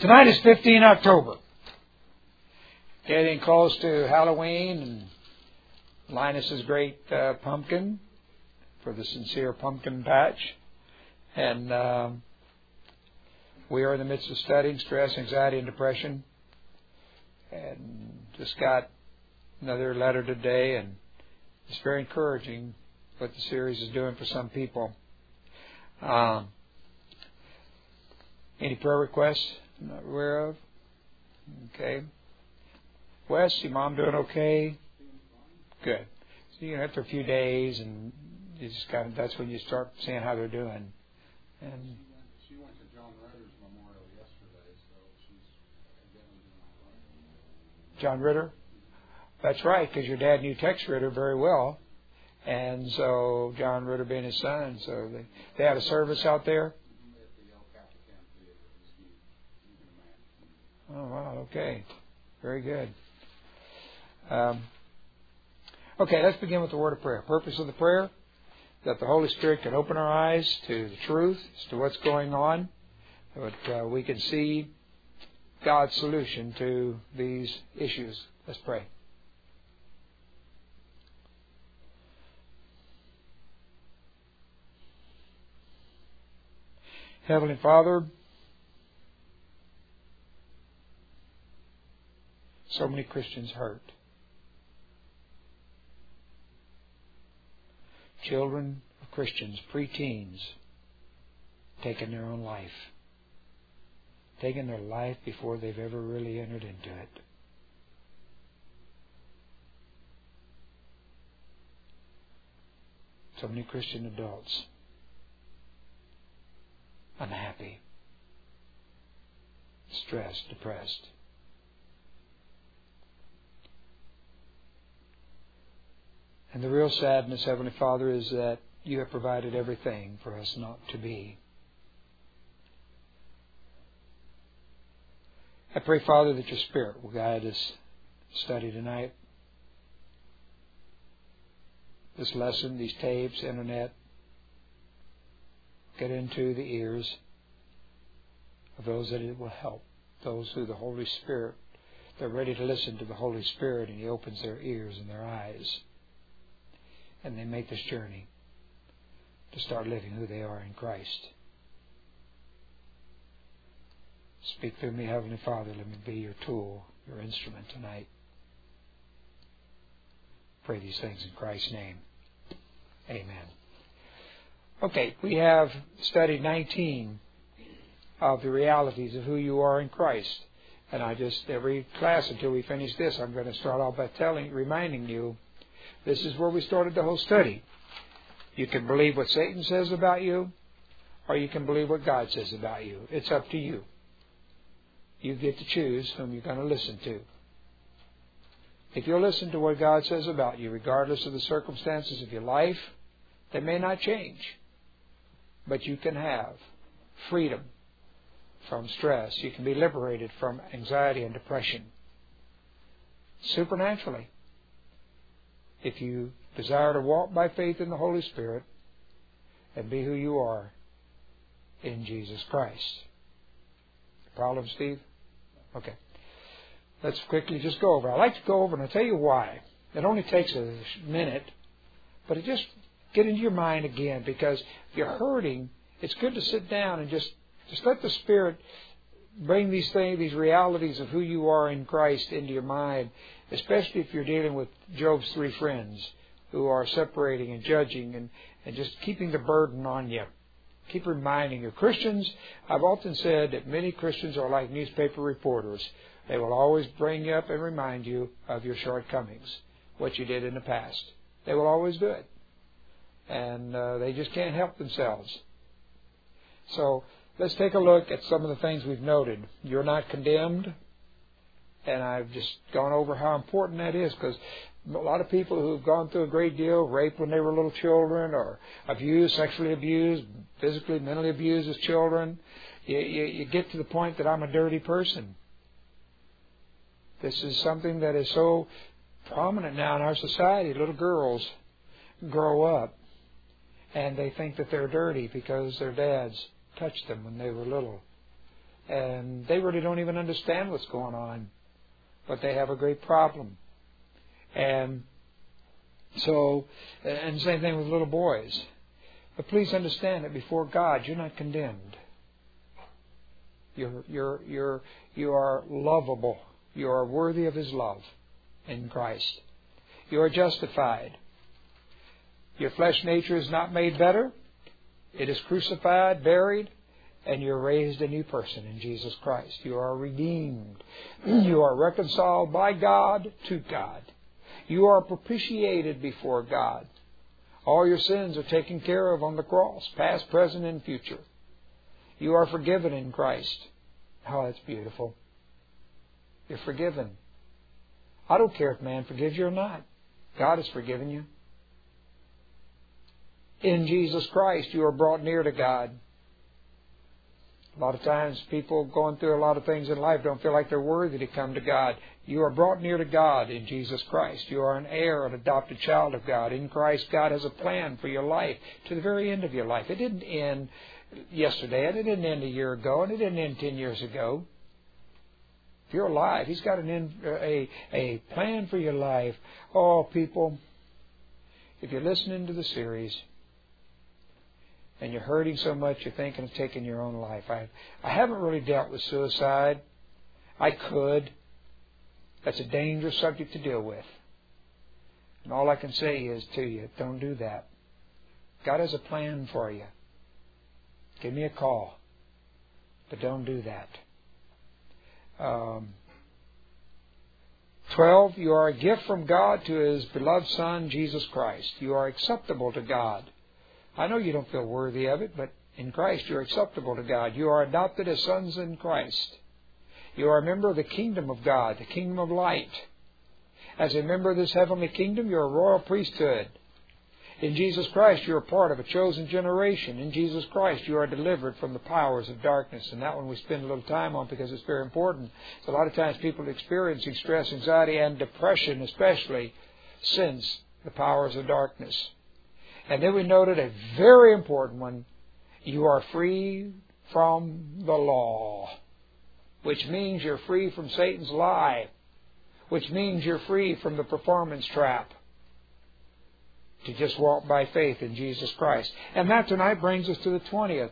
Tonight is 15 October. Getting close to Halloween and Linus's great pumpkin for the Sincere Pumpkin Patch. And we are in the midst of studying stress, anxiety, and depression. And just got another letter today, and it's very encouraging what the series is doing for some people. Any prayer requests I'm not aware of? Okay. Wes, your mom doing okay? Good. So after a few days, and you just that's when you start seeing how they're doing. And she went to John Ritter's memorial yesterday, so she's doing all right. John Ritter? That's right, because your dad knew Tex Ritter very well. And so John Ritter being his son, so they had a service out there? At the El Capitan Theater. Oh, wow, okay. Very good. Okay, let's begin with the word of prayer. Purpose of the prayer, that the Holy Spirit can open our eyes to the truth as to what's going on, that we can see God's solution to these issues. Let's pray. Heavenly Father, so many Christians hurt. Children of Christians, preteens, taking their own life. Taking their life before they've ever really entered into it. So many Christian adults unhappy, stressed, depressed. And the real sadness, Heavenly Father, is that you have provided everything for us not to be. I pray, Father, that your Spirit will guide this study tonight. This lesson, these tapes, internet, get into the ears of those that it will help. Those who the Holy Spirit, they're ready to listen to the Holy Spirit, and He opens their ears and their eyes. And they make this journey to start living who they are in Christ. Speak through me, Heavenly Father. Let me be your tool, your instrument tonight. Pray these things in Christ's name. Amen. Okay, we have studied 19 of the realities of who you are in Christ. And every class until we finish this, I'm going to start off by reminding you, this is where we started the whole study. You can believe what Satan says about you, or you can believe what God says about you. It's up to you. You get to choose whom you're going to listen to. If you'll listen to what God says about you, regardless of the circumstances of your life, they may not change. But you can have freedom from stress. You can be liberated from anxiety and depression. Supernaturally. If you desire to walk by faith in the Holy Spirit and be who you are in Jesus Christ. Problem, Steve? Okay. Let's quickly just go over. I like to go over, and I'll tell you why. It only takes a minute, but it just get into your mind again, because if you're hurting, it's good to sit down and just let the Spirit bring these things, these realities of who you are in Christ into your mind, especially if you're dealing with Job's 3 friends who are separating and judging and just keeping the burden on you. Keep reminding you. Christians, I've often said that many Christians are like newspaper reporters. They will always bring you up and remind you of your shortcomings, what you did in the past. They will always do it. And they just can't help themselves. So let's take a look at some of the things we've noted. You're not condemned. And I've just gone over how important that is, because a lot of people who've gone through a great deal, raped when they were little children, or abused, sexually abused, physically, mentally abused as children, you get to the point that I'm a dirty person. This is something that is so prominent now in our society. Little girls grow up and they think that they're dirty because their dads touched them when they were little. and they really don't even understand what's going on, but they have a great problem. And so, and same thing with little boys. But please understand that before God, you're not condemned. You are lovable. You are worthy of His love in Christ. You are justified. Your flesh nature is not made better. It is crucified, buried, and you're raised a new person in Jesus Christ. You are redeemed. You are reconciled by God to God. You are propitiated before God. All your sins are taken care of on the cross, past, present, and future. You are forgiven in Christ. Oh, that's beautiful. You're forgiven. I don't care if man forgives you or not. God has forgiven you. In Jesus Christ, you are brought near to God. A lot of times people going through a lot of things in life don't feel like they're worthy to come to God. You are brought near to God in Jesus Christ. You are an heir, an adopted child of God. In Christ, God has a plan for your life to the very end of your life. It didn't end yesterday, and it didn't end a year ago, and it didn't end 10 years ago. If you're alive, He's got a plan for your life. Oh, people, if you're listening to the series and you're hurting so much you're thinking of taking your own life, I haven't really dealt with suicide. I could. That's a dangerous subject to deal with. And all I can say is to you, don't do that. God has a plan for you. Give me a call. But don't do that. 12, you are a gift from God to His beloved Son, Jesus Christ. You are acceptable to God. I know you don't feel worthy of it, but in Christ you're acceptable to God. You are adopted as sons in Christ. You are a member of the kingdom of God, the kingdom of light. As a member of this heavenly kingdom, you're a royal priesthood. In Jesus Christ, you're a part of a chosen generation. In Jesus Christ, you are delivered from the powers of darkness. And that one we spend a little time on because it's very important. So a lot of times people are experiencing stress, anxiety, and depression, especially since the powers of darkness. And then we noted a very important one. You are free from the law, which means you're free from Satan's lie, which means you're free from the performance trap, to just walk by faith in Jesus Christ. And that tonight brings us to the 20th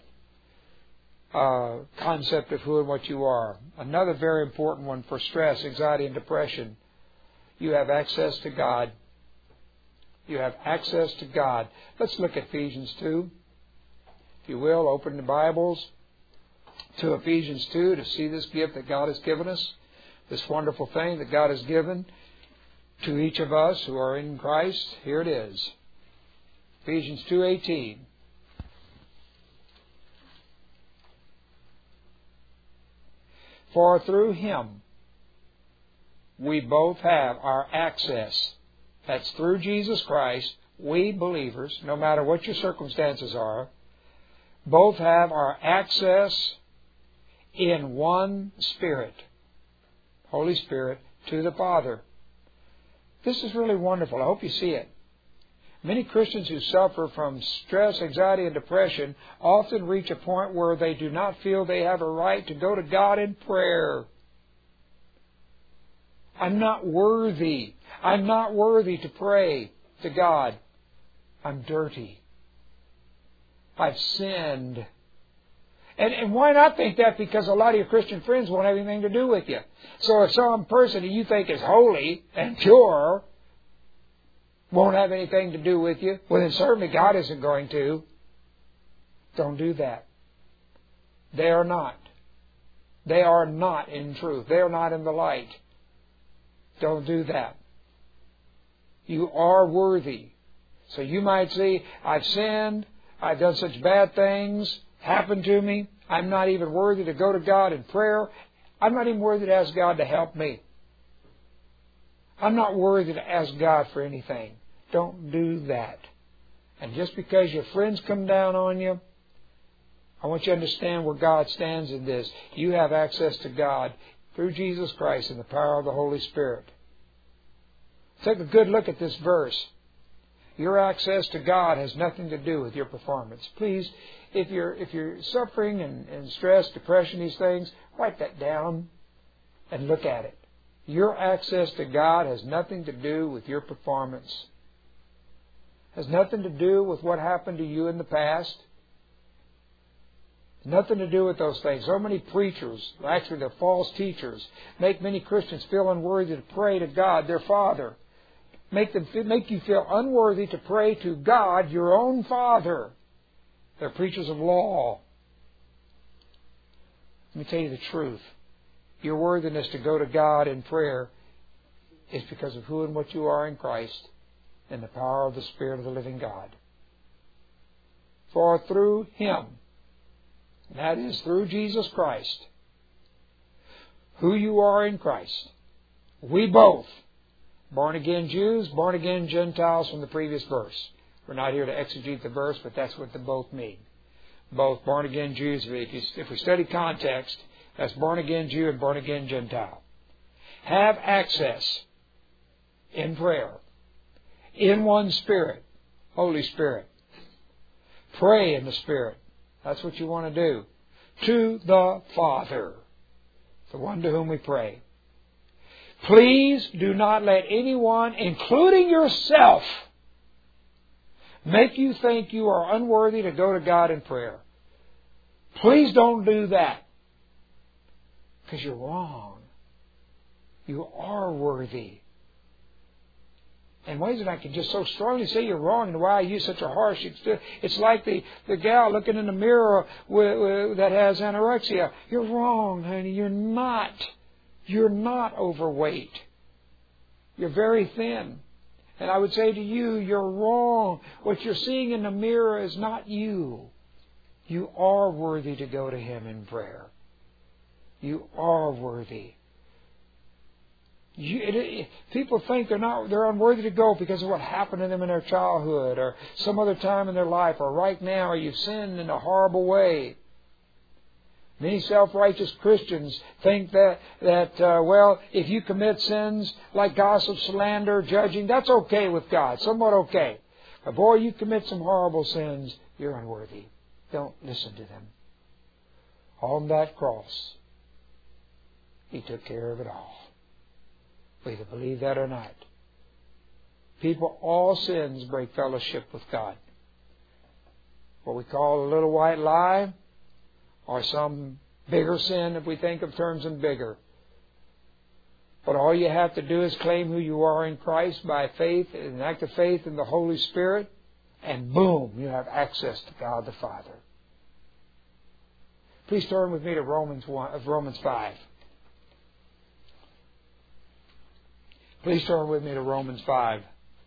concept of who and what you are. Another very important one for stress, anxiety, and depression. You have access to God. You have access to God. Let's look at Ephesians 2. If you will, open the Bibles to Ephesians 2 to see this gift that God has given us, this wonderful thing that God has given to each of us who are in Christ. Here it is. Ephesians 2:18. For through Him we both have our access. That's through Jesus Christ. We believers, no matter what your circumstances are, both have our access in one Spirit, Holy Spirit, to the Father. This is really wonderful. I hope you see it. Many Christians who suffer from stress, anxiety, and depression often reach a point where they do not feel they have a right to go to God in prayer. I'm not worthy. I'm not worthy to pray to God. I'm dirty. I've sinned. And why not think that? Because a lot of your Christian friends won't have anything to do with you. So if some person who you think is holy and pure won't have anything to do with you, well then certainly God isn't going to. Don't do that. They are not. They are not in truth. They are not in the light. Don't do that. You are worthy. So you might say, I've sinned, I've done such bad things, happened to me, I'm not even worthy to go to God in prayer. I'm not even worthy to ask God to help me. I'm not worthy to ask God for anything. Don't do that. And just because your friends come down on you, I want you to understand where God stands in this. You have access to God through Jesus Christ and the power of the Holy Spirit. Take a good look at this verse. Your access to God has nothing to do with your performance. Please, if you're suffering and stress, depression, these things, write that down and look at it. Your access to God has nothing to do with your performance. Has nothing to do with what happened to you in the past. Nothing to do with those things. So many preachers, actually they're false teachers, make many Christians feel unworthy to pray to God, their Father. Make you feel unworthy to pray to God, your own Father. They're preachers of law. Let me tell you the truth. Your worthiness to go to God in prayer is because of who and what you are in Christ and the power of the Spirit of the living God. For through Him, that is through Jesus Christ, who you are in Christ, we both, born-again Jews, born-again Gentiles from the previous verse. We're not here to exegete the verse, but that's what the both mean. Both born-again Jews. If we study context, that's born-again Jew and born-again Gentile. Have access in prayer, in one Spirit, Holy Spirit. Pray in the Spirit. That's what you want to do. To the Father, the one to whom we pray. Please do not let anyone, including yourself, make you think you are unworthy to go to God in prayer. Please don't do that. Because you're wrong. You are worthy. And ways that I can just so strongly say you're wrong and why I use such a harsh... It's like the gal looking in the mirror that has anorexia. You're wrong, honey. You're not. You're not overweight. You're very thin. And I would say to you, you're wrong. What you're seeing in the mirror is not you. You are worthy to go to Him in prayer. You are worthy. People think they're unworthy to go because of what happened to them in their childhood or some other time in their life or right now, or you've sinned in a horrible way. Many self-righteous Christians think that if you commit sins like gossip, slander, judging, that's okay with God, somewhat okay. But boy, you commit some horrible sins, you're unworthy. Don't listen to them. On that cross, He took care of it all. We either believe that or not. People, all sins break fellowship with God. What we call a little white lie, or some bigger sin if we think of terms in bigger. But all you have to do is claim who you are in Christ by faith, an act of faith in the Holy Spirit, and boom, you have access to God the Father. Please turn with me to Romans 5. Please turn with me to Romans 5.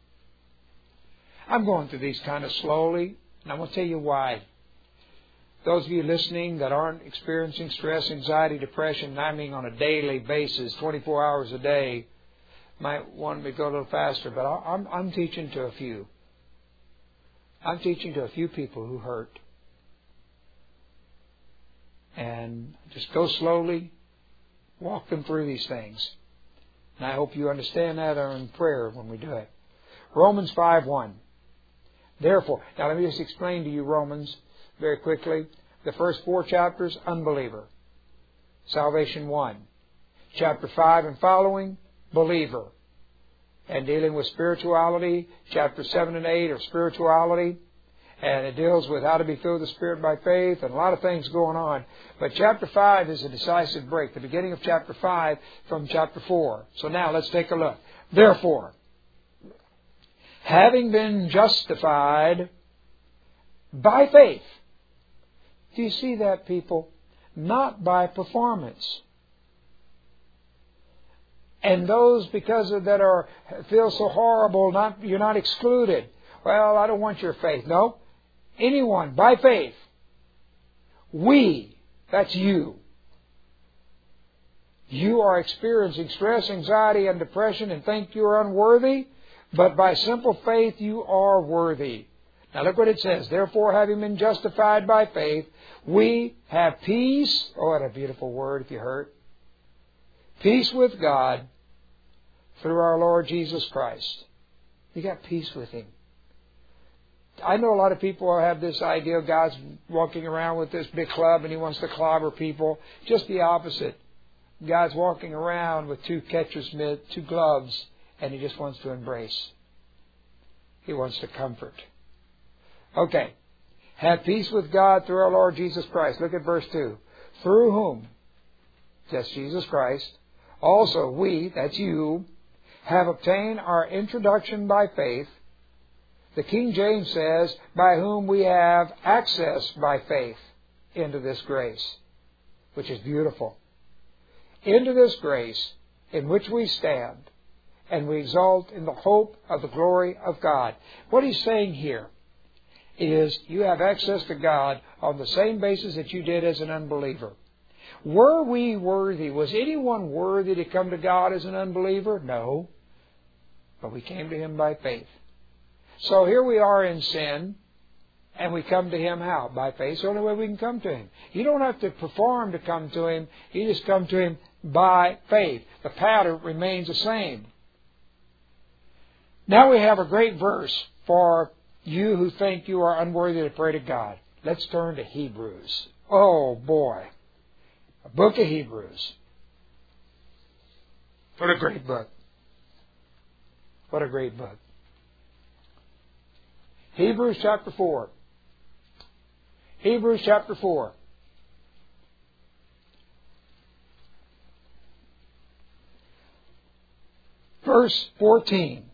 I'm going through these kind of slowly, and I'm going to tell you why. Those of you listening that aren't experiencing stress, anxiety, depression, I mean on a daily basis, 24 hours a day, might want me to go a little faster, but I'm teaching to a few. I'm teaching to a few people who hurt. And just go slowly, walk them through these things. And I hope you understand that or in prayer when we do it. Romans 5:1. Therefore, now let me just explain to you Romans very quickly. The first 4 chapters, unbeliever. Salvation 1. Chapter 5 and following, believer. And dealing with spirituality, chapter 7 and 8 are spirituality. And it deals with how to be filled with the Spirit by faith and a lot of things going on. But chapter 5 is a decisive break. The beginning of chapter 5 from chapter 4. So now let's take a look. Therefore, having been justified by faith. Do you see that, people? Not by performance. And those because of that feel so horrible, you're not excluded. Well, I don't want your faith. No. Anyone, by faith. We, that's you. You are experiencing stress, anxiety, and depression and think you are unworthy, but by simple faith you are worthy. Now look what it says. Therefore, having been justified by faith, we have peace. Oh, what a beautiful word if you heard. Peace with God through our Lord Jesus Christ. You got peace with Him. I know a lot of people have this idea of God's walking around with this big club and He wants to clobber people. Just the opposite. God's walking around with two catcher's mitts, two gloves, and He just wants to embrace. He wants to comfort. Okay. Have peace with God through our Lord Jesus Christ. Look at verse 2. Through whom, that's Jesus Christ, also we, that's you, have obtained our introduction by faith. The King James says, by whom we have access by faith into this grace, which is beautiful. Into this grace in which we stand, and we exalt in the hope of the glory of God. What he's saying here is you have access to God on the same basis that you did as an unbeliever. Were we worthy? Was anyone worthy to come to God as an unbeliever? No. But we came to Him by faith. So here we are in sin, and we come to Him how? By faith. It's the only way we can come to Him. You don't have to perform to come to Him. You just come to Him by faith. The pattern remains the same. Now we have a great verse for you who think you are unworthy to pray to God. Let's turn to Hebrews. Oh boy. A book of Hebrews. What a great book. What a great book. Hebrews chapter 4. Hebrews chapter 4. Verse 14.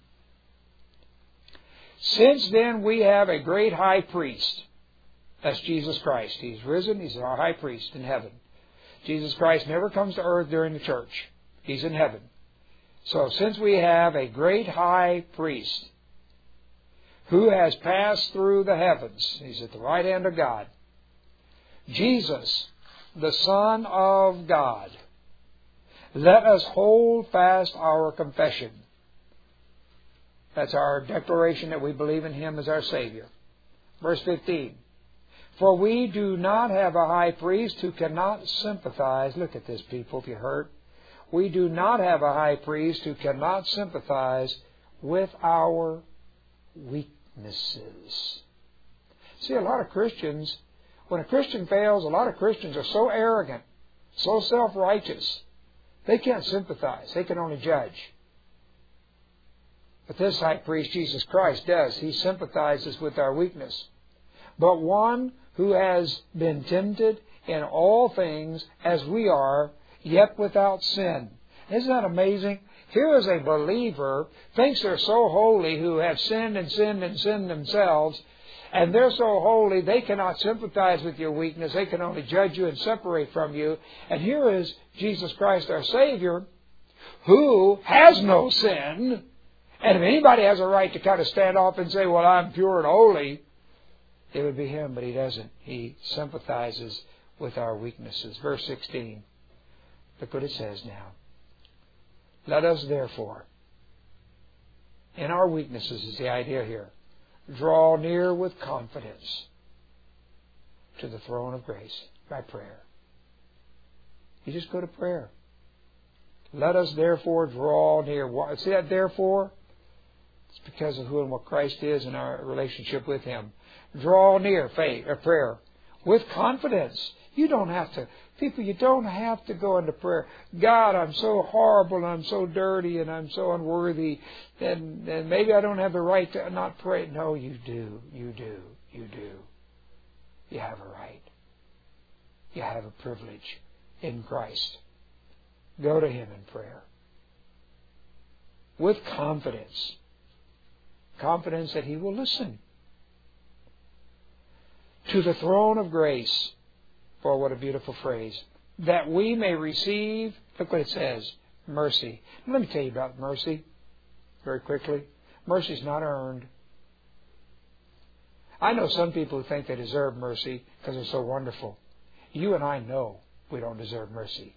Since then we have a great high priest. That's Jesus Christ. He's risen. He's our high priest in heaven. Jesus Christ never comes to earth during the church. He's in heaven. So since we have a great high priest who has passed through the heavens, He's at the right hand of God, Jesus, the Son of God, let us hold fast our confession. That's our declaration that we believe in Him as our Savior. Verse 15. For we do not have a high priest who cannot sympathize. Look at this, people, if you're hurt. We do not have a high priest who cannot sympathize with our weaknesses. See, a lot of Christians, when a Christian fails, a lot of Christians are so arrogant, so self-righteous, they can't sympathize. They can only judge. But this high priest, Jesus Christ, does. He sympathizes with our weakness. But one who has been tempted in all things as we are, yet without sin. Isn't that amazing? Here is a believer, thinks they're so holy, who have sinned and sinned and sinned themselves, and they're so holy they cannot sympathize with your weakness. They can only judge you and separate from you. And here is Jesus Christ, our Savior, who has no sin. And if anybody has a right to kind of stand off and say, well, I'm pure and holy, it would be Him, but He doesn't. He sympathizes with our weaknesses. Verse 16. Look what it says now. Let us therefore, in our weaknesses is the idea here, draw near with confidence to the throne of grace by prayer. You just go to prayer. Let us therefore draw near. See that therefore? It's because of who and what Christ is and our relationship with Him. Draw near faith or prayer with confidence. You don't have to, people, you don't have to go into prayer. God, I'm so horrible and I'm so dirty and I'm so unworthy. Then maybe I don't have the right to not pray. No, you do. You do. You do. You have a right. You have a privilege in Christ. Go to Him in prayer. With confidence. Confidence that He will listen. To the throne of grace. For what a beautiful phrase. That we may receive, look what it says, mercy. Now, let me tell you about mercy very quickly. Mercy is not earned. I know some people who think they deserve mercy because they're so wonderful. You and I know we don't deserve mercy.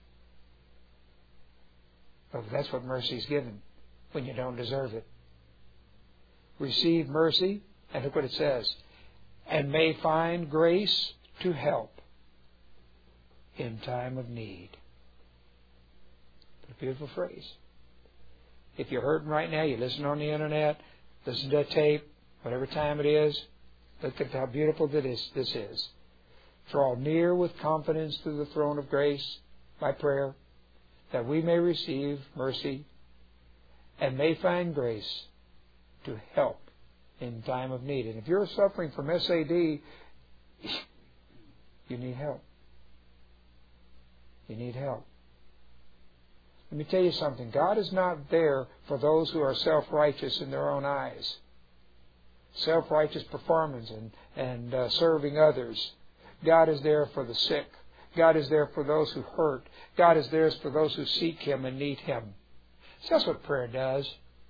But that's what mercy is given when you don't deserve it. Receive mercy, and look what it says, and may find grace to help in time of need. What a beautiful phrase. If you're hurting right now, you listen on the internet, listen to a tape, whatever time it is, Look at how beautiful this is. Draw near with confidence to the throne of grace by prayer, that we may receive mercy and may find grace to help in time of need. And if you're suffering from SAD, you need help. You need help. Let me tell you something. God is not there for those who are self-righteous in their own eyes. Self-righteous performance and serving others. God is there for the sick. God is there for those who hurt. God is there for those who seek Him and need Him. So that's what prayer does.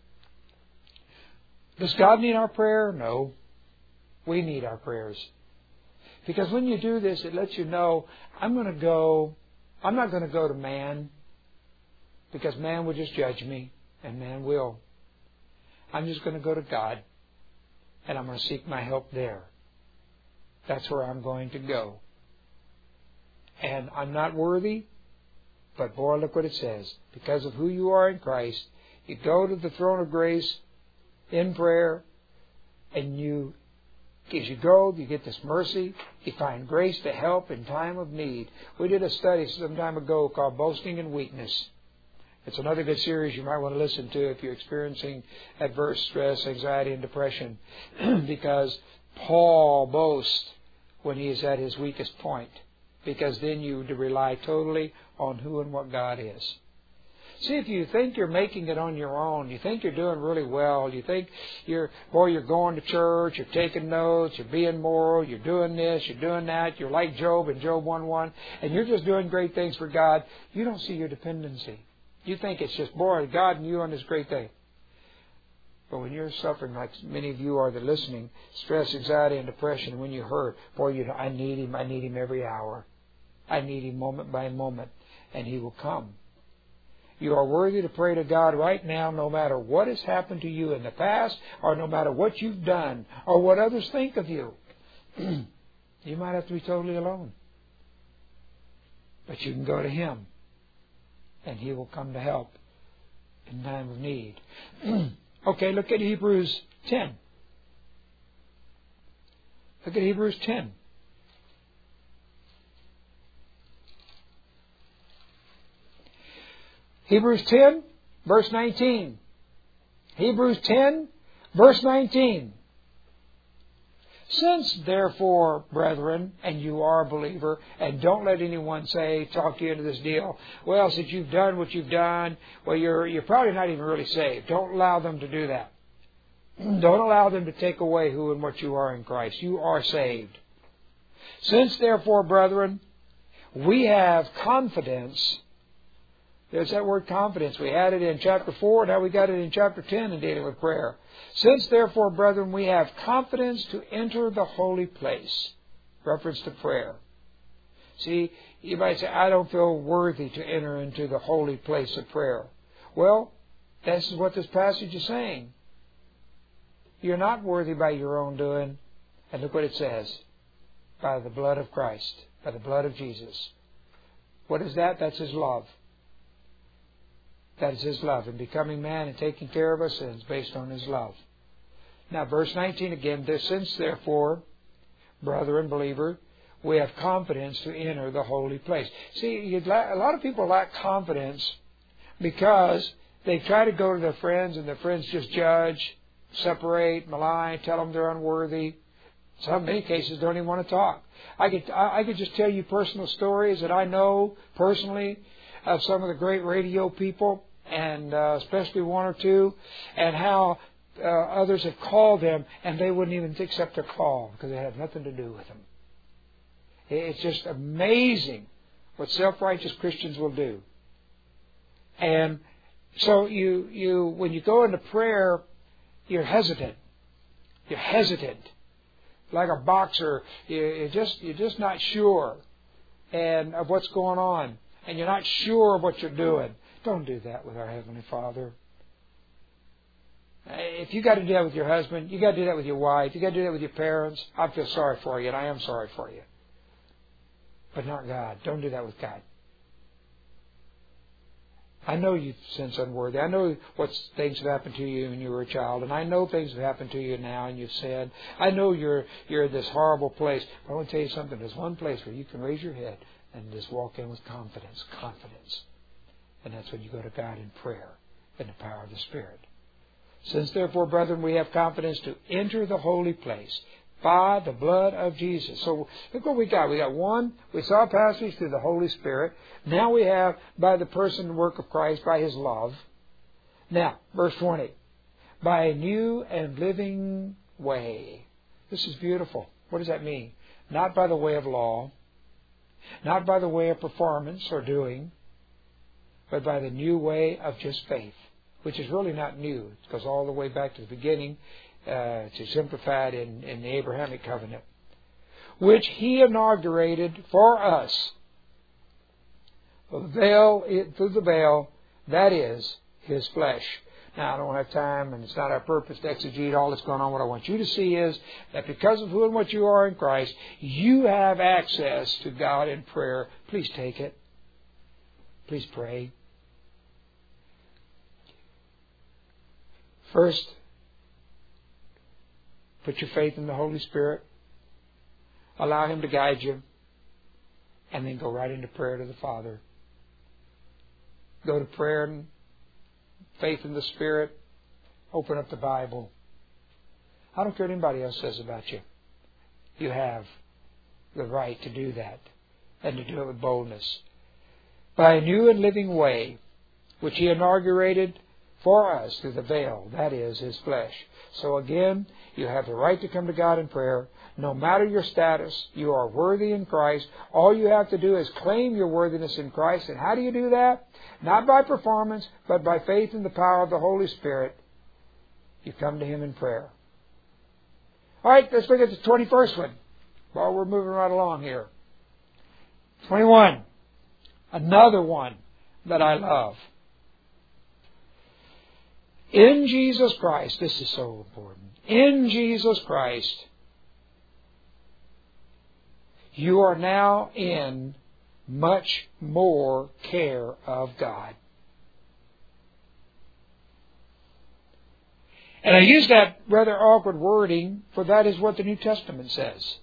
Does God need our prayer? No. We need our prayers. Because when you do this, it lets you know, I'm not going to go to man, because man will just judge me, and man will. I'm just going to go to God, and I'm going to seek my help there. That's where I'm going to go. And I'm not worthy, but boy, look what it says. Because of who you are in Christ, you go to the throne of grace in prayer, and as you go, you get this mercy. You find grace to help in time of need. We did a study some time ago called Boasting in Weakness. It's another good series you might want to listen to if you're experiencing adverse stress, anxiety, and depression. Because Paul boasts when he is at his weakest point. Because then you rely totally on who and what God is. See, if you think you're making it on your own, you think you're doing really well, you think you're going to church, you're taking notes, you're being moral, you're doing this, you're doing that, you're like Job in Job 1:1, and you're just doing great things for God, you don't see your dependency. You think it's just, boy, God and you on this great thing. But when you're suffering, like many of you are that are listening, stress, anxiety, and depression, when you hurt, boy, I need Him every hour. I need Him moment by moment, and He will come. You are worthy to pray to God right now, no matter what has happened to you in the past, or no matter what you've done, or what others think of you. You might have to be totally alone. But you can go to Him, and He will come to help in time of need. Okay, look at Hebrews 10. Look at Hebrews 10. Hebrews 10, verse 19. Hebrews 10, verse 19. Since, therefore, brethren, and you are a believer, and don't let anyone talk you into this deal, well, since you've done what you've done, well, you're probably not even really saved. Don't allow them to do that. Don't allow them to take away who and what you are in Christ. You are saved. Since, therefore, brethren, we have confidence. There's that word confidence. We had it in chapter 4, now we got it in chapter 10 in dealing with prayer. Since, therefore, brethren, we have confidence to enter the holy place. Reference to prayer. See, you might say, I don't feel worthy to enter into the holy place of prayer. Well, this is what this passage is saying. You're not worthy by your own doing. And look what it says. By the blood of Christ. By the blood of Jesus. What is that? That's His love. That is His love, and becoming man and taking care of our sins based on His love. Now, verse 19 again, since therefore, brother and believer, we have confidence to enter the holy place. See, a lot of people lack confidence because they try to go to their friends, and their friends just judge, separate, malign, tell them they're unworthy. In many cases, don't even want to talk. I could just tell you personal stories that I know personally of some of the great radio people, and especially one or two, and how others have called them, and they wouldn't even accept their call because it had nothing to do with them. It's just amazing what self-righteous Christians will do. And so you when you go into prayer, you're hesitant. You're hesitant. Like a boxer, you're just not sure and of what's going on. And you're not sure of what you're doing. Don't do that with our Heavenly Father. If you got to do that with your husband, you got to do that with your wife, you got to do that with your parents, I feel sorry for you, and I am sorry for you. But not God. Don't do that with God. I know you sense unworthy. I know what things have happened to you when you were a child, and I know things have happened to you now, and you've said, I know you're in this horrible place. But I want to tell you something. There's one place where you can raise your head and just walk in with confidence. Confidence. And that's when you go to God in prayer in the power of the Spirit. Since therefore, brethren, we have confidence to enter the holy place by the blood of Jesus. So look what we got. We got one, we saw a passage through the Holy Spirit. Now we have by the person and work of Christ, by His love. Now, verse 20. By a new and living way. This is beautiful. What does that mean? Not by the way of law, not by the way of performance or doing, but by the new way of just faith, which is really not new. It goes all the way back to the beginning. It's exemplified in the Abrahamic covenant, which He inaugurated for us. Through the veil, that is His flesh. Now, I don't have time, and it's not our purpose to exegete all that's going on. What I want you to see is that because of who and what you are in Christ, you have access to God in prayer. Please take it. Please pray. First, put your faith in the Holy Spirit. Allow Him to guide you. And then go right into prayer to the Father. Go to prayer and faith in the Spirit. Open up the Bible. I don't care what anybody else says about you. You have the right to do that. And to do it with boldness. By a new and living way, which He inaugurated for us through the veil, that is His flesh. So again, you have the right to come to God in prayer. No matter your status, you are worthy in Christ. All you have to do is claim your worthiness in Christ. And how do you do that? Not by performance, but by faith in the power of the Holy Spirit. You come to Him in prayer. All right, let's look at the 21st one while we're moving right along here. 21. Another one that I love. In Jesus Christ, this is so important. In Jesus Christ, you are now in much more care of God. And I use that rather awkward wording, for that is what the New Testament says.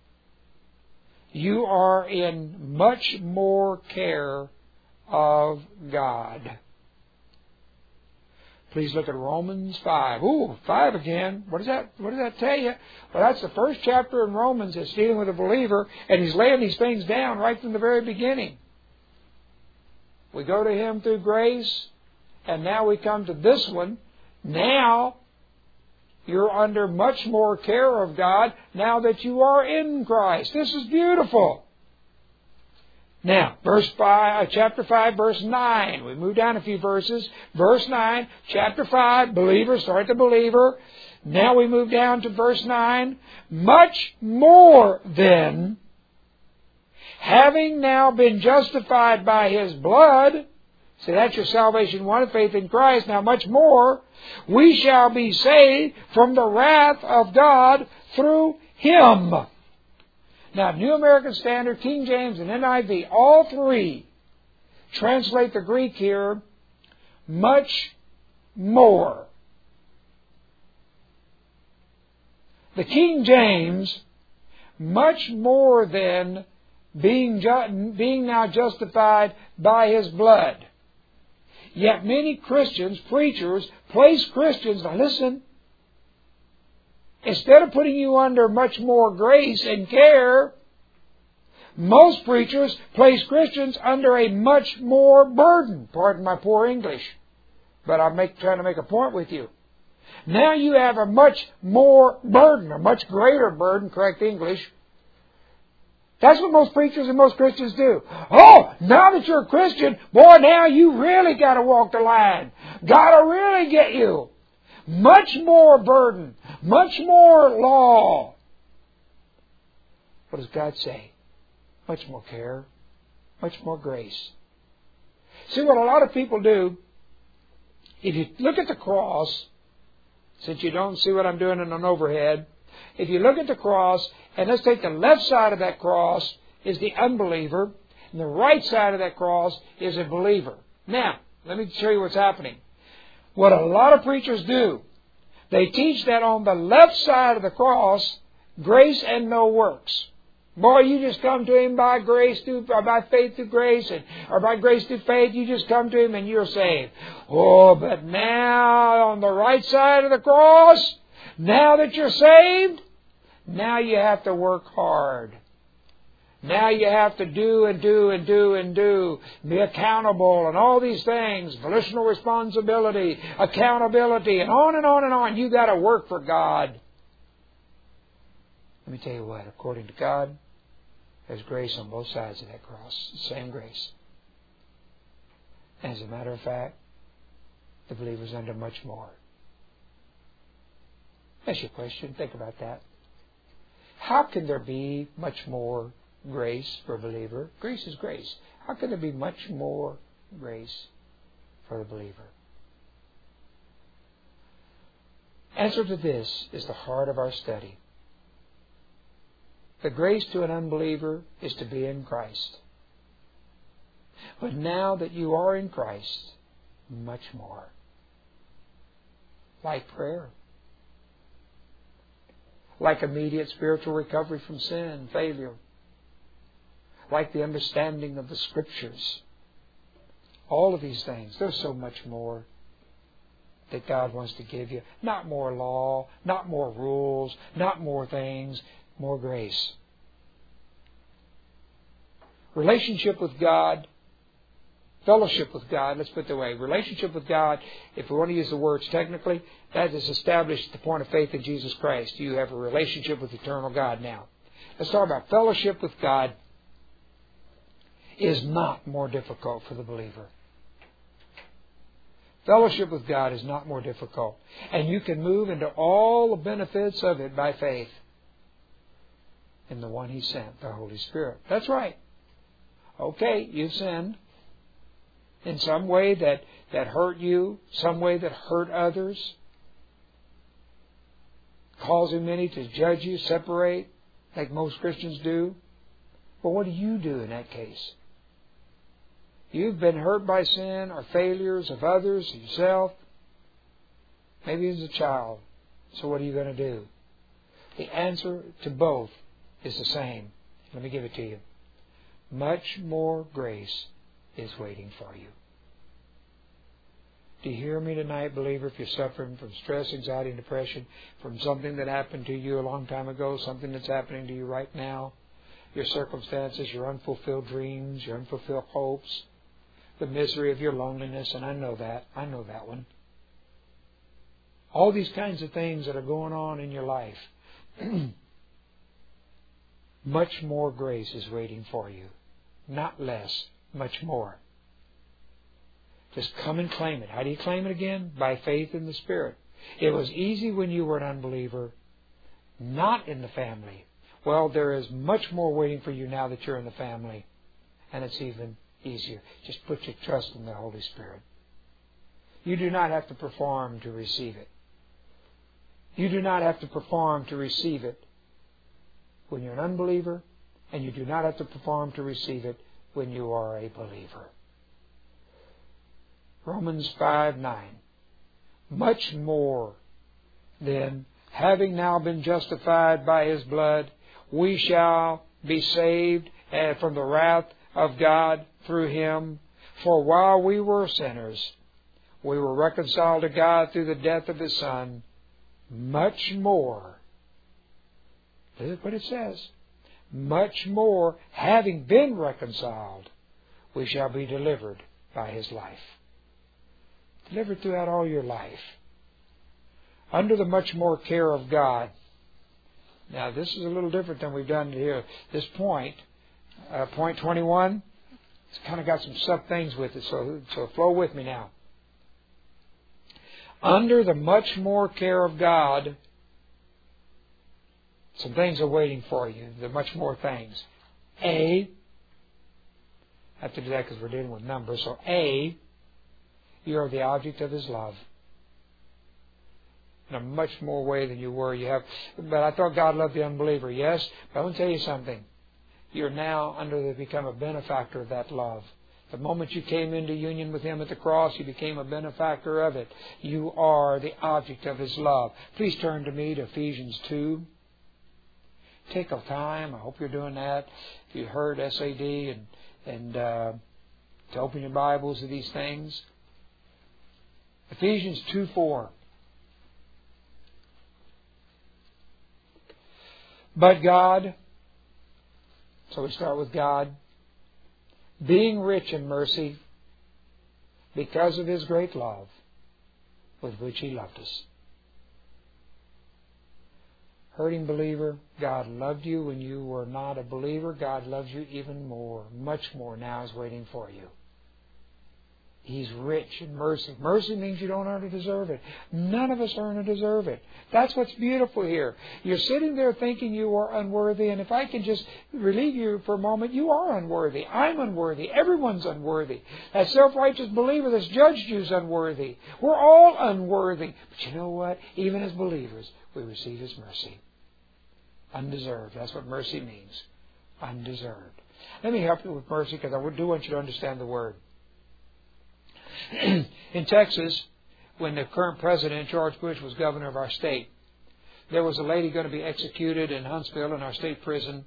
You are in much more care of God. Please look at Romans 5. Ooh, 5 again. What does that tell you? Well, that's the first chapter in Romans that's dealing with a believer, and he's laying these things down right from the very beginning. We go to Him through grace, and now we come to this one. Now, you're under much more care of God now that you are in Christ. This is beautiful. Now, chapter 5, verse 9. We move down a few verses. Verse 9, chapter 5, believer, start the believer. Now we move down to verse 9. Much more then, having now been justified by His blood, see, that's your salvation one, faith in Christ. Now much more, we shall be saved from the wrath of God through Him. Now, New American Standard, King James, and NIV, all three translate the Greek here, much more. The King James, much more than being now justified by His blood. Yet many Christians, preachers, place Christians, now listen, instead of putting you under much more grace and care, most preachers place Christians under a much more burden. Pardon my poor English, but I'm trying to make a point with you. Now you have a much more burden, a much greater burden, correct English. That's what most preachers and most Christians do. Oh, now that you're a Christian, boy, now you really got to walk the line. Got to really get you. Much more burden, much more law. What does God say? Much more care, much more grace. See, what a lot of people do, if you look at the cross, since you don't see what I'm doing in an overhead, if you look at the cross, and let's take the left side of that cross is the unbeliever, and the right side of that cross is a believer. Now, Let me show you what's happening. What a lot of preachers do, they teach that on the left side of the cross, grace and no works. Boy, you just come to Him by grace, or by faith through grace, or by grace through faith. You just come to Him and you're saved. Oh, but now on the right side of the cross, now that you're saved, now you have to work hard. Now you have to do and do and do and do. Be accountable and all these things. Volitional responsibility, accountability, and on and on and on. You've got to work for God. Let me tell you what, according to God, there's grace on both sides of that cross. The same grace. And as a matter of fact, the believer's under much more. That's your question. Think about that. How can there be much more grace for a believer? Grace is grace. How can there be much more grace for the believer? Answer to this is the heart of our study. The grace to an unbeliever is to be in Christ. But now that you are in Christ, much more. Like prayer. Like immediate spiritual recovery from sin and failure. Like the understanding of the Scriptures. All of these things. There's so much more that God wants to give you. Not more law, not more rules, not more things, more grace. Relationship with God, fellowship with God, let's put it that way. Relationship with God, if we want to use the words technically, that is established at the point of faith in Jesus Christ. You have a relationship with eternal God now. Let's talk about fellowship with God is not more difficult for the believer. Fellowship with God is not more difficult. And you can move into all the benefits of it by faith in the one He sent, the Holy Spirit. That's right. Okay, you've sinned in some way that hurt you, some way that hurt others, causing many to judge you, separate, like most Christians do. But what do you do in that case? You've been hurt by sin or failures of others, yourself, maybe as a child. So what are you going to do? The answer to both is the same. Let me give it to you. Much more grace is waiting for you. Do you hear me tonight, believer? If you're suffering from stress, anxiety, and depression, from something that happened to you a long time ago, something that's happening to you right now, your circumstances, your unfulfilled dreams, your unfulfilled hopes, the misery of your loneliness, and I know that one. All these kinds of things that are going on in your life, much more grace is waiting for you. Not less, much more. Just come and claim it. How do you claim it again? By faith in the Spirit. It was easy when you were an unbeliever, not in the family. Well, there is much more waiting for you now that you're in the family. And it's even easier. Just put your trust in the Holy Spirit. You do not have to perform to receive it. You do not have to perform to receive it when you're an unbeliever, and you do not have to perform to receive it when you are a believer. Romans 5:9. Much more, then, having now been justified by His blood, we shall be saved from the wrath of God through Him. For while we were sinners, we were reconciled to God through the death of His Son. Much more. Look what it says. Much more, having been reconciled, we shall be delivered by His life. Delivered throughout all your life. Under the much more care of God. Now, this is a little different than we've done here. This point, point 21, it's kind of got some sub things with it, so flow with me now. Under the much more care of God, some things are waiting for you. There are much more things. I have to do that because we're dealing with numbers. So you are the object of His love. In a much more way than you were. But I thought God loved the unbeliever. Yes, but I want to tell you something. You're now become a benefactor of that love. The moment you came into union with Him at the cross, you became a benefactor of it. You are the object of His love. Please turn to me to Ephesians 2. Take a time. I hope you're doing that. If you heard SAD and to open your Bibles to these things. Ephesians 2:4. But God, so we start with God, being rich in mercy, because of His great love with which He loved us. Hurting believer, God loved you when you were not a believer. God loves you even more, much more now is waiting for you. He's rich in mercy. Mercy means you don't earn or deserve it. None of us earn or deserve it. That's what's beautiful here. You're sitting there thinking you are unworthy, and if I can just relieve you for a moment, you are unworthy. I'm unworthy. Everyone's unworthy. That self-righteous believer that's judged you is unworthy. We're all unworthy. But you know what? Even as believers, we receive His mercy. Undeserved. That's what mercy means. Undeserved. Let me help you with mercy, because I do want you to understand the word. In Texas, when the current president, George Bush, was governor of our state, there was a lady going to be executed in Huntsville in our state prison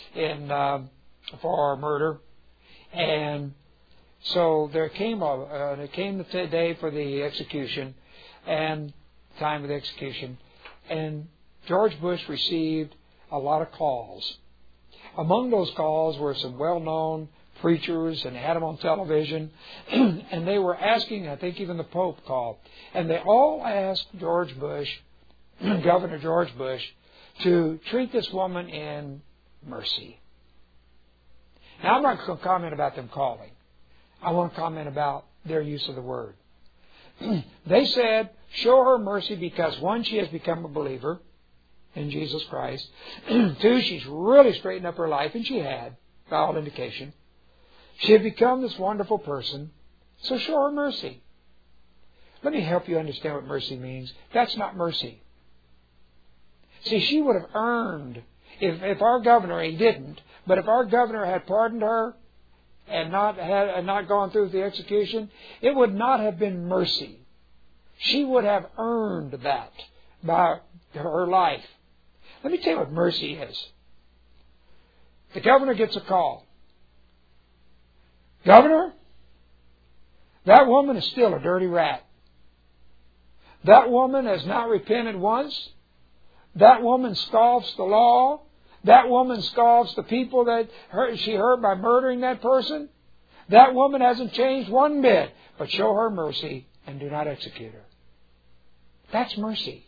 for murder. And so there came the day for the execution and time of the execution. And George Bush received a lot of calls. Among those calls were some well-known preachers, and had them on television, and they were asking, I think even the Pope called, and they all asked George Bush, Governor George Bush, to treat this woman in mercy. Now, I'm not going to comment about them calling. I want to comment about their use of the word. They said, show her mercy because, one, she has become a believer in Jesus Christ. Two, she's really straightened up her life, and she had, by all indication. She had become this wonderful person, so show her mercy. Let me help you understand what mercy means. That's not mercy. See, she would have earned, if our governor, he didn't, but if our governor had pardoned her and not gone through the execution, it would not have been mercy. She would have earned that by her life. Let me tell you what mercy is. The governor gets a call. Governor, that woman is still a dirty rat. That woman has not repented once. That woman scoffs the law. That woman scoffs the people that she hurt by murdering that person. That woman hasn't changed one bit. But show her mercy and do not execute her. That's mercy.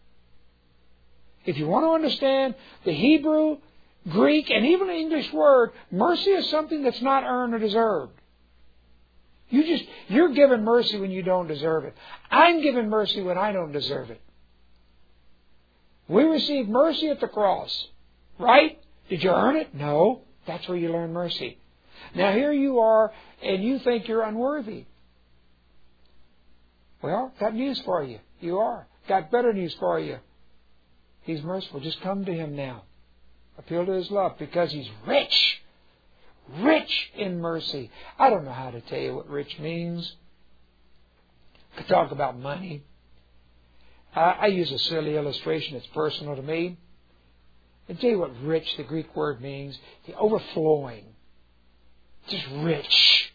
If you want to understand the Hebrew, Greek, and even the English word, mercy is something that's not earned or deserved. You're given mercy when you don't deserve it. I'm given mercy when I don't deserve it. We receive mercy at the cross, right? Did you earn it? No. That's where you learn mercy. Now here you are, and you think you're unworthy. Well, got news for you. You are. Got better news for you. He's merciful. Just come to Him now. Appeal to His love, because He's rich. Rich in mercy. I don't know how to tell you what rich means. I could talk about money. I use a silly illustration that's personal to me. I'll tell you what rich, the Greek word, means. The overflowing. Just rich.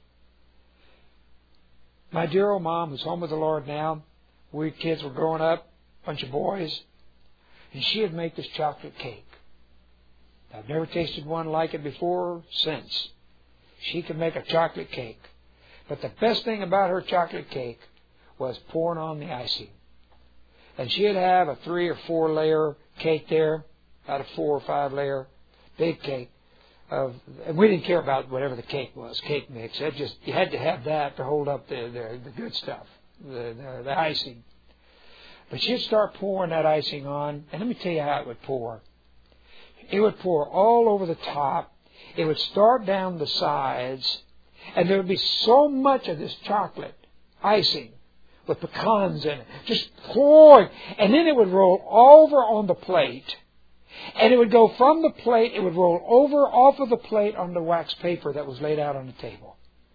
My dear old mom, who's home with the Lord now, we kids were growing up, a bunch of boys, and she would make this chocolate cake. I've never tasted one like it before or since. She could make a chocolate cake. But the best thing about her chocolate cake was pouring on the icing. And she'd have a 3 or 4 layer cake there, about a 4 or 5 layer big cake. And we didn't care about whatever the cake was, cake mix. You had to have that to hold up the good stuff, the icing. But she'd start pouring that icing on, and let me tell you how it would pour. It would pour all over the top. It would start down the sides. And there would be so much of this chocolate icing with pecans in it, just pouring. And then it would roll over on the plate. And it would go from the plate, it would roll over off of the plate on the wax paper that was laid out on the table.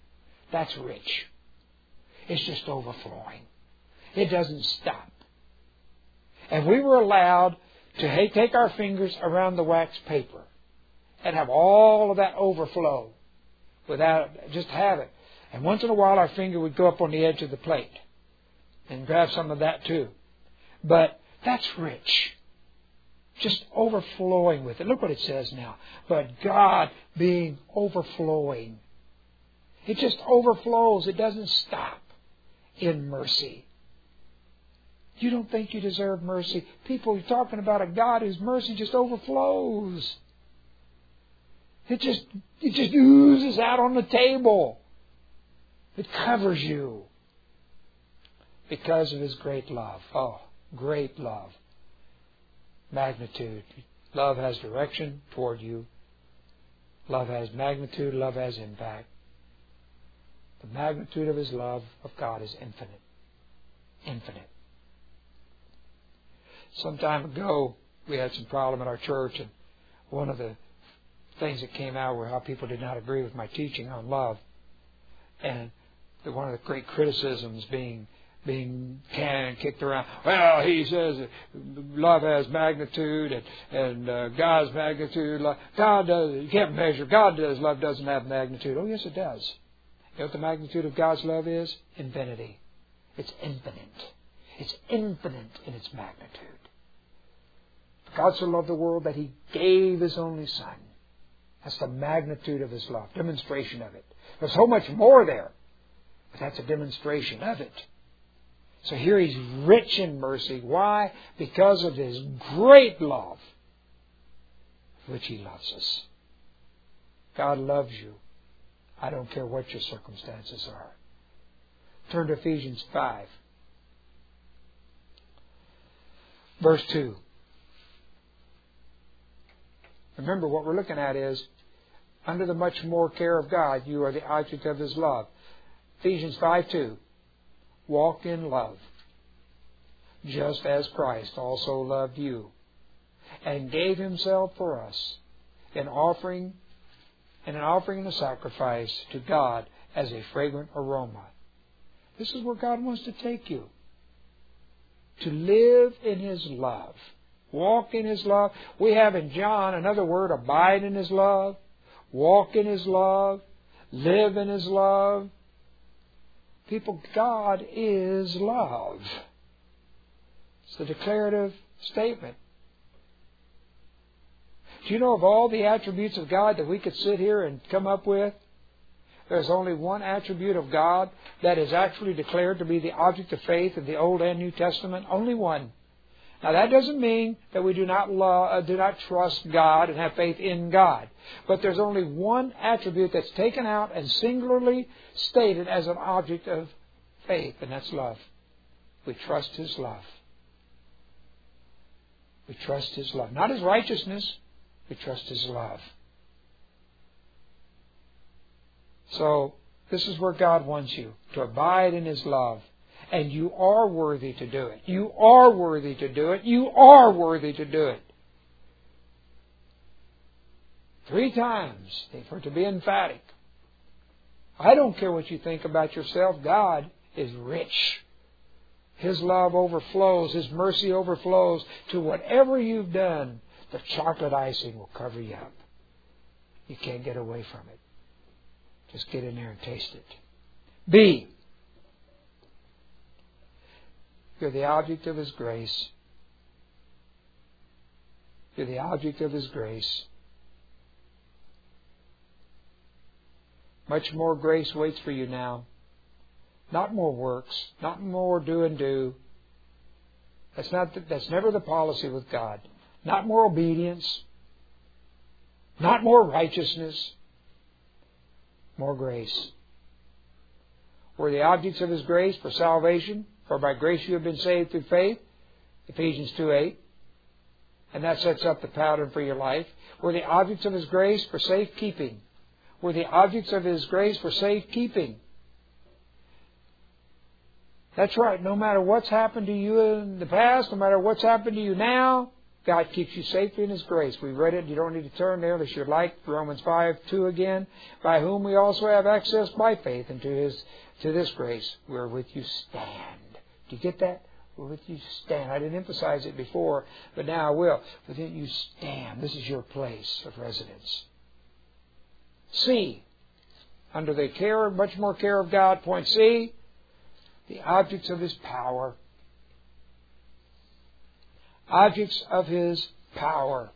That's rich. It's just overflowing. It doesn't stop. And we were allowed to take our fingers around the wax paper and have all of that overflow without, just have it. And once in a while our finger would go up on the edge of the plate and grab some of that too. But that's rich. Just overflowing with it. Look what it says now. But God being overflowing. It just overflows. It doesn't stop in mercy. You don't think you deserve mercy. People are talking about a God whose mercy just overflows. It just oozes out on the table. It covers you because of His great love. Oh, great love. Magnitude. Love has direction toward you. Love has magnitude. Love has impact. The magnitude of His love of God is infinite. Infinite. Some time ago, we had some problem at our church, and one of the things that came out were how people did not agree with my teaching on love. And one of the great criticisms being kicked around. Well, he says love has magnitude and God's magnitude. God does. You can't measure. God does. Love doesn't have magnitude. Oh, yes, it does. You know what the magnitude of God's love is? Infinity. It's infinite. It's infinite in its magnitude. God so loved the world that He gave His only Son. That's the magnitude of His love. Demonstration of it. There's so much more there. But that's a demonstration of it. So here He's rich in mercy. Why? Because of His great love, which He loves us. God loves you. I don't care what your circumstances are. Turn to Ephesians 5. Verse 2. Remember, what we're looking at is, under the much more care of God, you are the object of His love. Ephesians 5:2. Walk in love, just as Christ also loved you, and gave Himself for us, an offering and a sacrifice to God as a fragrant aroma. This is where God wants to take you. To live in His love. Walk in His love. We have in John another word, abide in His love. Walk in His love. Live in His love. People, God is love. It's a declarative statement. Do you know of all the attributes of God that we could sit here and come up with? There's only one attribute of God that is actually declared to be the object of faith in the Old and New Testament. Only one. Now that doesn't mean that we do not trust God and have faith in God. But there's only one attribute that's taken out and singularly stated as an object of faith, and that's love. We trust His love. We trust His love. Not His righteousness. We trust His love. So, this is where God wants you, to abide in His love. And you are worthy to do it. You are worthy to do it. You are worthy to do it. 3 times, for it to be emphatic. I don't care what you think about yourself. God is rich. His love overflows. His mercy overflows to whatever you've done. The chocolate icing will cover you up. You can't get away from it. Just get in there and taste it. B. You're the object of His grace. You're the object of His grace. Much more grace waits for you now. Not more works. Not more do and do. That's never the policy with God. Not more obedience. Not more righteousness. More grace. We're the objects of His grace for salvation. For by grace you have been saved through faith. Ephesians 2:8. And that sets up the pattern for your life. We're the objects of His grace for safekeeping. We're the objects of His grace for safekeeping. That's right. No matter what's happened to you in the past, no matter what's happened to you now, God keeps you safely in His grace. We read it. You don't need to turn there unless you'd like. Romans 5:2 again. By whom we also have access by faith into this grace wherewith you stand. Do you get that? Wherewith you stand. I didn't emphasize it before, but now I will. Within you stand. This is your place of residence. C. Under the care, much more care of God. Point C. The objects of His power. Objects of His power.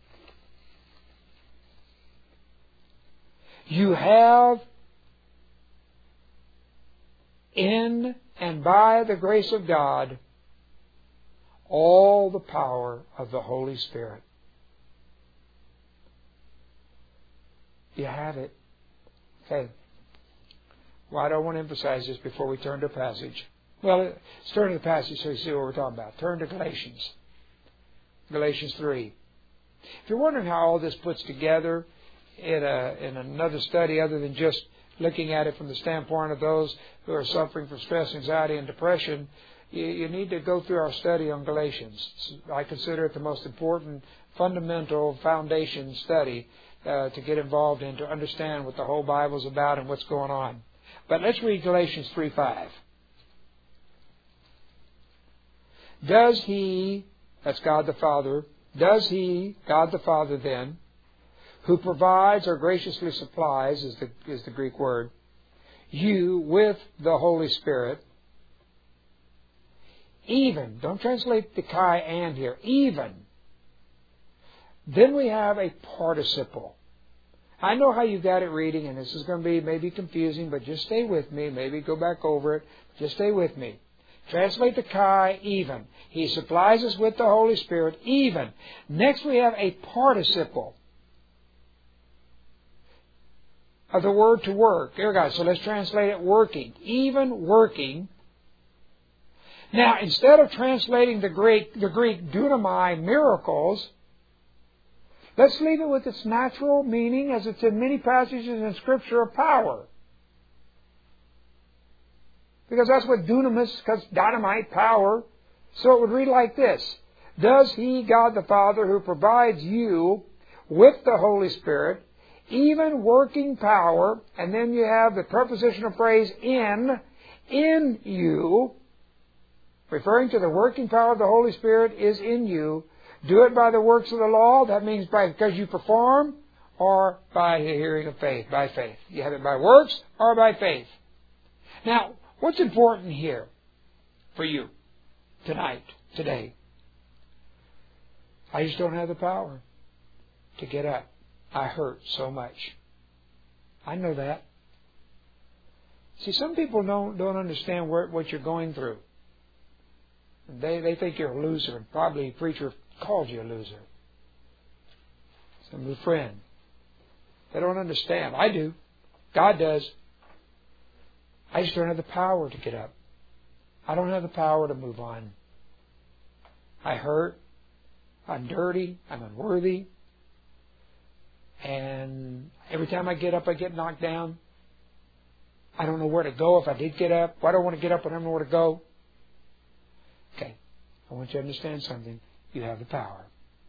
You have in and by the grace of God all the power of the Holy Spirit. You have it. Okay. Well, I don't want to emphasize this before we turn to the passage. Well, let's turn to the passage so you see what we're talking about. Turn to Galatians. Galatians 3. If you're wondering how all this puts together in another study other than just looking at it from the standpoint of those who are suffering from stress, anxiety, and depression, you need to go through our study on Galatians. I consider it the most important, fundamental foundation study to get involved in, to understand what the whole Bible is about and what's going on. But let's read Galatians 3:5. Does He, that's God the Father, does He, God the Father then, who provides or graciously supplies, is the Greek word, you with the Holy Spirit, even, don't translate the chi and here, even. Then we have a participle. I know how you got it reading, and this is going to be maybe confusing, but just stay with me. Maybe go back over it. Just stay with me. Translate the chi, even. He supplies us with the Holy Spirit, even. Next we have a participle of the word to work. There, guys. So let's translate it working. Even working. Now, instead of translating the Greek dunamai, miracles, let's leave it with its natural meaning as it's in many passages in Scripture of power. Because that's what dunamis, because dynamite, power. So it would read like this. Does He, God the Father, who provides you with the Holy Spirit, even working power, and then you have the prepositional phrase in you, referring to the working power of the Holy Spirit is in you. Do it by the works of the law. That means because you perform, or by the hearing of faith, by faith. You have it by works or by faith. Now, what's important here for you tonight, today? I just don't have the power to get up. I hurt so much. I know that. See, some people don't understand what you're going through. They think you're a loser, and probably a preacher called you a loser. Some new friend. They don't understand. I do. God does. I just don't have the power to get up. I don't have the power to move on. I hurt. I'm dirty. I'm unworthy. And every time I get up, I get knocked down. I don't know where to go if I did get up. Why do I want to get up when I don't know where to go? Okay. I want you to understand something. You have the power.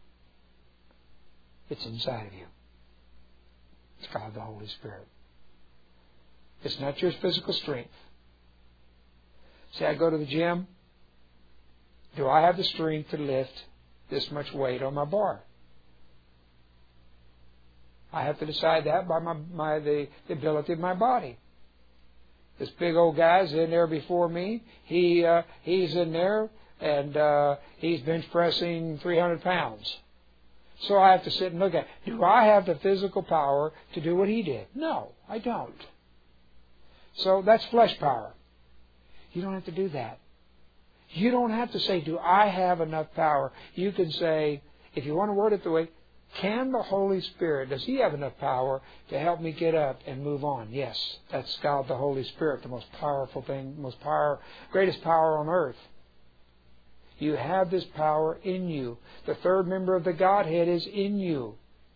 It's inside of you. It's called the Holy Spirit. It's not your physical strength. Say, I go to the gym. Do I have the strength to lift this much weight on my bar? I have to decide that by the ability of my body. This big old guy's in there before me. He's in there, and he's bench pressing 300 pounds. So I have to sit and look at it. Do I have the physical power to do what he did? No, I don't. So that's flesh power. You don't have to do that. You don't have to say, do I have enough power? You can say, if you want to word it the way, can the Holy Spirit, does He have enough power to help me get up and move on? Yes, that's God the Holy Spirit, the most powerful thing, greatest power on earth. You have this power in you. The third member of the Godhead is in you.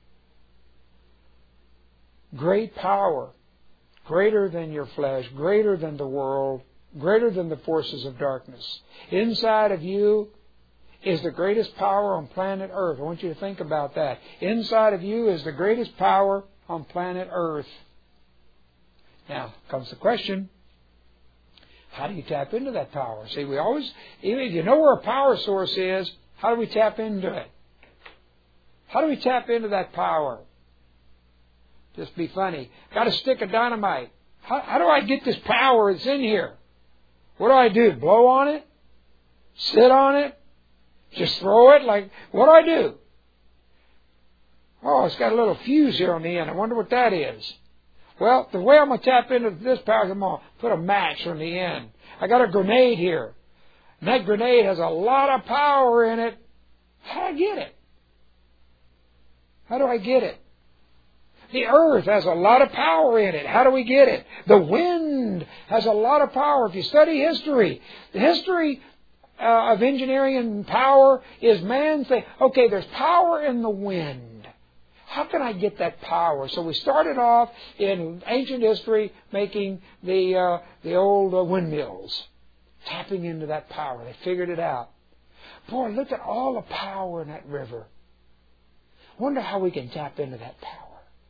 Great power, greater than your flesh, greater than the world, greater than the forces of darkness. Inside of you is the greatest power on planet Earth. I want you to think about that. Inside of you is the greatest power on planet Earth. Now comes the question, how do you tap into that power? See, we always, even if you know where a power source is, how do we tap into it? How do we tap into that power? Just be funny. Got a stick of dynamite. How do I get this power that's in here? What do? Blow on it? Sit on it? Just throw it? Like, what do I do? Oh, it's got a little fuse here on the end. I wonder what that is. Well, the way I'm going to tap into this power is I'm going to put a match on the end. I got a grenade here. And that grenade has a lot of power in it. How do I get it? How do I get it? The earth has a lot of power in it. How do we get it? The wind has a lot of power. If you study history, the history of engineering and power is man saying, okay, there's power in the wind. How can I get that power? So we started off in ancient history making the old windmills, tapping into that power. They figured it out. Boy, look at all the power in that river. Wonder how we can tap into that power.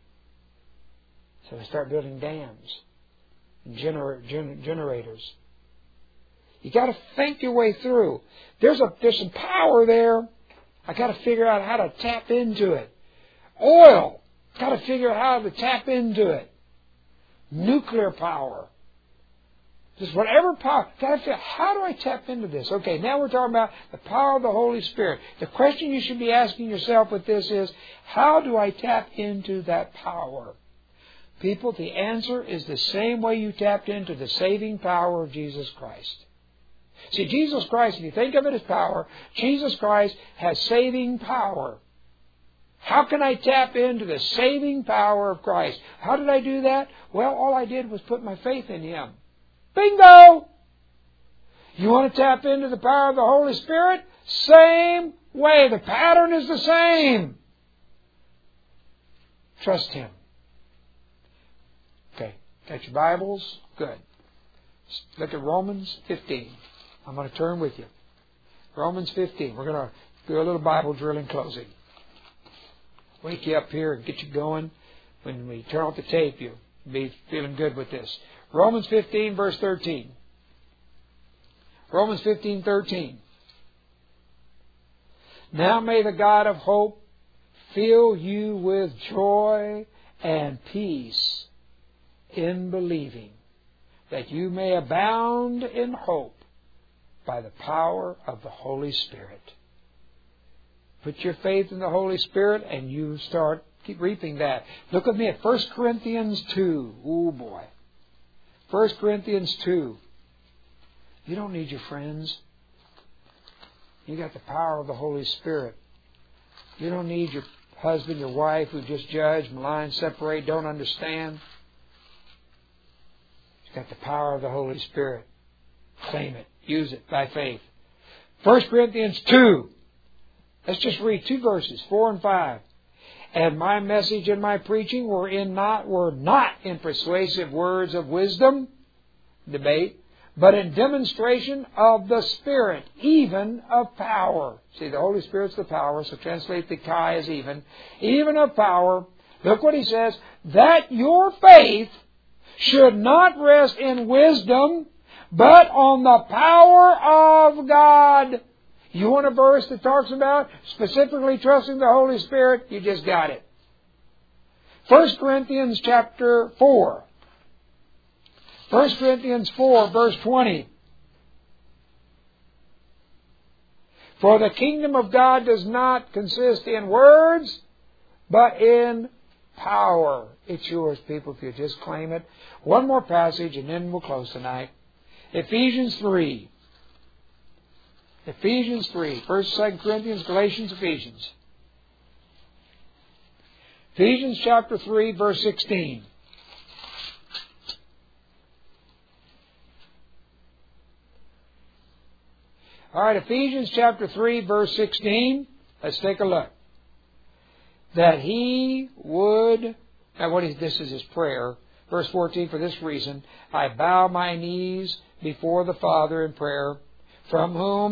So we start building dams and generators. You got to think your way through. There's some power there. I got to figure out how to tap into it. Oil, got to figure out how to tap into it. Nuclear power. Just whatever power. Got to figure out, how do I tap into this? Okay, now we're talking about the power of the Holy Spirit. The question you should be asking yourself with this is, how do I tap into that power? People, the answer is the same way you tapped into the saving power of Jesus Christ. See, Jesus Christ, if you think of it as power, Jesus Christ has saving power. How can I tap into the saving power of Christ? How did I do that? Well, all I did was put my faith in Him. Bingo! You want to tap into the power of the Holy Spirit? Same way. The pattern is the same. Trust Him. Okay, got your Bibles? Good. Look at Romans 15. I'm going to turn with you. Romans 15. We're going to do a little Bible drill in closing. Wake you up here and get you going. When we turn off the tape, you'll be feeling good with this. Romans 15, verse 13. Romans 15:13. Now may the God of hope fill you with joy and peace in believing, that you may abound in hope by the power of the Holy Spirit. Put your faith in the Holy Spirit and you keep reaping that. Look with me at 1 Corinthians 2. Oh boy. 1 Corinthians 2. You don't need your friends. You got the power of the Holy Spirit. You don't need your husband, your wife who just judge, malign, separate, don't understand. You've got the power of the Holy Spirit. Claim it. Use it by faith. 1 Corinthians 2. Let's just read 2 verses, 4 and 5. And my message and my preaching were not in persuasive words of wisdom, debate, but in demonstration of the Spirit, even of power. See, the Holy Spirit's the power, so translate the chi as even of power. Look what he says, that your faith should not rest in wisdom, but on the power of God. You want a verse that talks about specifically trusting the Holy Spirit? You just got it. 1 Corinthians chapter 4. 1 Corinthians 4, verse 20. For the kingdom of God does not consist in words, but in power. It's yours, people, if you just claim it. One more passage, and then we'll close tonight. Ephesians 3. Ephesians 3. 1st, 2nd Corinthians, Galatians, Ephesians. Ephesians chapter 3, verse 16. All right, Ephesians chapter 3, verse 16. Let's take a look. That He would... Now, this is his prayer. Verse 14, for this reason, I bow my knees before the Father in prayer, from whom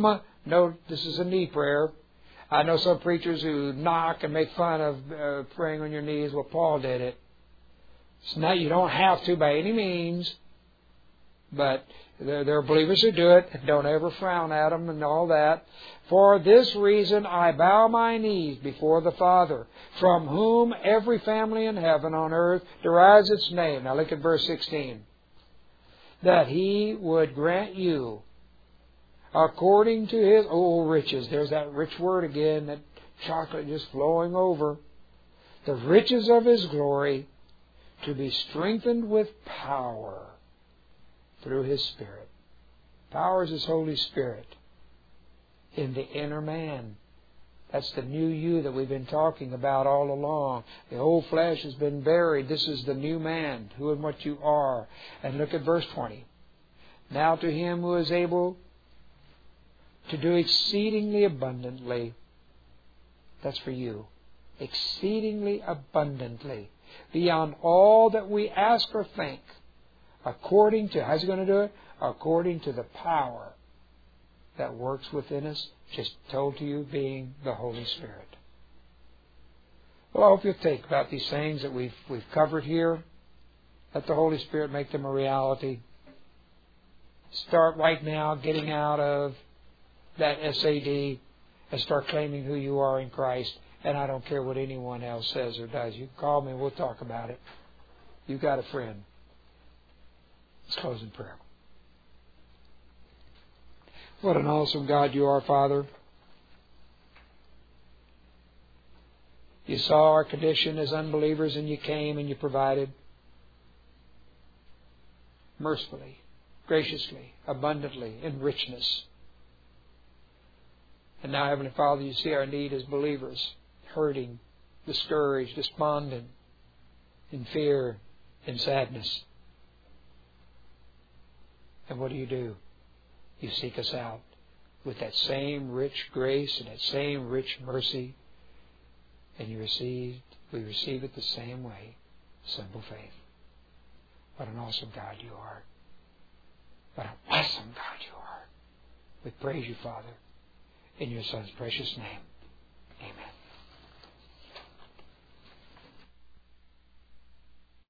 No, this is a knee prayer. I know some preachers who knock and make fun of praying on your knees. Well, Paul did it. It's not, you don't have to by any means, but there are believers who do it, and don't ever frown at them and all that. For this reason I bow my knees before the Father, from whom every family in heaven on earth derives its name. Now look at verse 16. That He would grant you, according to His riches. There's that rich word again, that chocolate just flowing over. The riches of His glory, to be strengthened with power through His Spirit. Power is His Holy Spirit in the inner man. That's the new you that we've been talking about all along. The old flesh has been buried. This is the new man, who and what you are. And look at verse 20. Now to Him who is able to do exceedingly abundantly. That's for you. Exceedingly abundantly. Beyond all that we ask or think. According to, how's He going to do it? According to the power that works within us. Just told to you, being the Holy Spirit. Well, I hope you'll think about these things that we've covered here. Let the Holy Spirit make them a reality. Start right now getting out of that SAD and start claiming who you are in Christ. And I don't care what anyone else says or does. You can call me and we'll talk about it. You've got a friend. Let's close in prayer. What an awesome God you are, Father. You saw our condition as unbelievers and you came and you provided mercifully, graciously, abundantly, in richness. And now, Heavenly Father, you see our need as believers, hurting, discouraged, despondent, in fear, in sadness. And what do? You seek us out with that same rich grace and that same rich mercy. And we receive it the same way. Simple faith. What an awesome God you are. What an awesome God you are. We praise you, Father, in your Son's precious name.